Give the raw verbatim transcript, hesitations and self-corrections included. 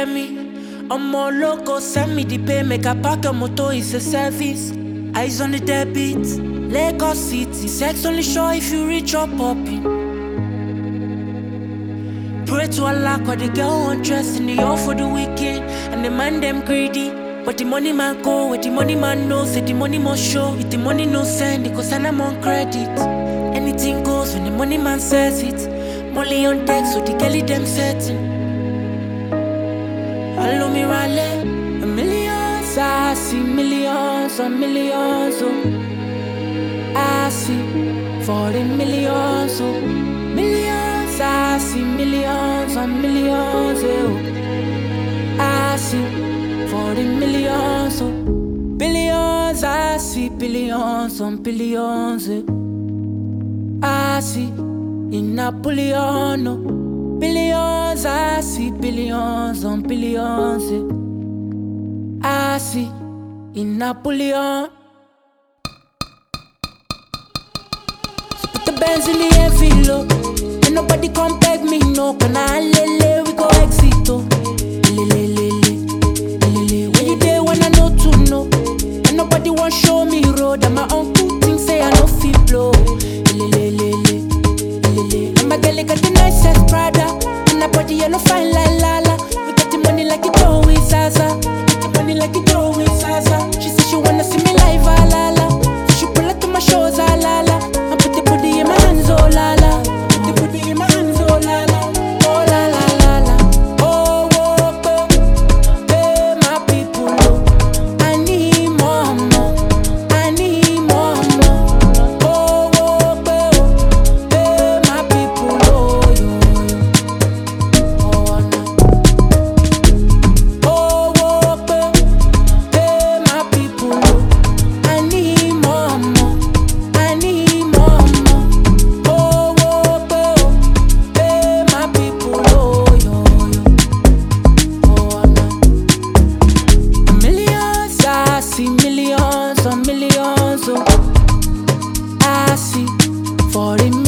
me. I'm more loco, send me the pay, make a park your motor, it's a service. Eyes on the debit, Lagos City, sex only show if you reach your popping. Pray to Allah, cause the girl undressed in the all for the weekend. And the man them greedy, but the money man go, where the money man knows, say the money must show. If the money no send, it cause I'm on credit. Anything goes when the money man says it. Molly on deck, so the girlie them setting. Follow me rally, a millions, I see millions on millions, oh. I see forty millions, oh. Millions, I see millions on millions, oh. I see forty millions, oh. Billions, I see billions on billions, oh. I see in Napoleon, oh. Billions, I see billions on billions, eh. I see in Napoleon. So put the bands in the heavy low, and nobody come beg me, no. Can I lele, we go exit, oh. Lele, lele, lele. When you there, when I know to know, and nobody want show me road. And my uncle things say I no feel blow. Lele, lele, lele. And my girl got the nicest Prada. And her body yellow fine like Lala. We get the money like it always Zaza. Get the money like it always Zaza. She said she wanna see me live, ah la la. So she pull up to my shows, ah la la. I put the booty in my hands, oh la la. Put the booty in my hands, oh la la. Oh la la la la. Oh, oh, oh. Hey, my people, oh. I need more, more. I need more, more. Oh, oh, oh. Hey, my people, oh, yo, yo. Millions on millions, oh. I see forty